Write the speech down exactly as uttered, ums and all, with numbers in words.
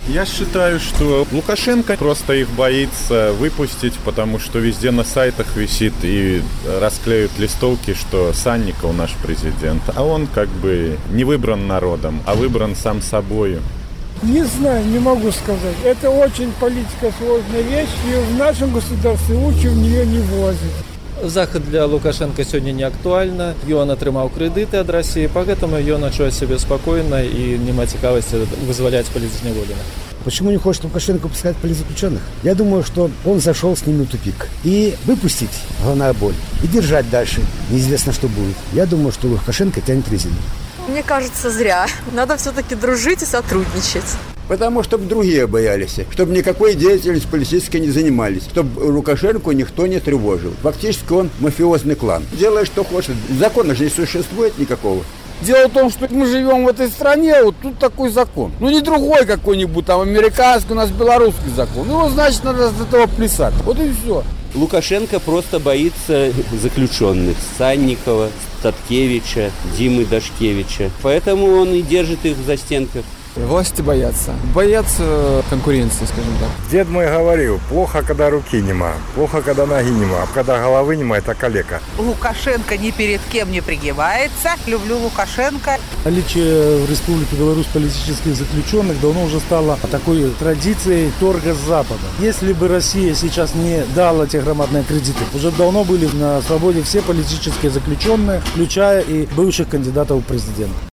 Я считаю, что Лукашенко просто их боится выпустить, потому что везде на сайтах висит и расклеют листовки, что Санников наш президент. А он как бы не выбран народом, а выбран сам собою. Не знаю, не могу сказать. Это очень политика сложная вещь, и в нашем государстве лучше в нее не влазить. Захад для Лукашенка сёння не актуальна. Ён атрымаў крэдыты ад России, поэтому ён адчувае себя спокойно и няма цікавасці вызволять политзневоленых. Почему не хочет Лукашенко выпускать политзаключенных? Я думаю, что он зашел с ними в тупик. И выпустить — головная боль. И держать дальше. Неизвестно, что будет. Я думаю, что Лукашенко тянет резину. Мне кажется, зря. Надо все-таки дружить и сотрудничать. Потому чтобы другие боялись, чтобы никакой деятельностью политической не занимались, чтобы Лукашенко никто не тревожил. Фактически он мафиозный клан. Делает, что хочет. Закона же не существует никакого. Дело в том, что мы живем в этой стране, вот тут такой закон. Ну не другой какой-нибудь, там американский, у нас белорусский закон. Ну значит надо с этого плясать. Вот и все. Лукашенко просто боится заключенных. Санникова, Статкевича, Димы Дашкевича. Поэтому он и держит их в застенках. Власти боятся. Боятся конкуренции, скажем так. Дед мой говорил, плохо, когда руки нема, плохо, когда ноги нема, а когда головы нема, это калека. Лукашенко ни перед кем не пригибается. Люблю Лукашенко. Наличие в Республике Беларусь политических заключенных давно уже стало такой традицией торга с Западом. Если бы Россия сейчас не дала те громадные кредиты, уже давно были на свободе все политические заключенные, включая и бывших кандидатов в президенты.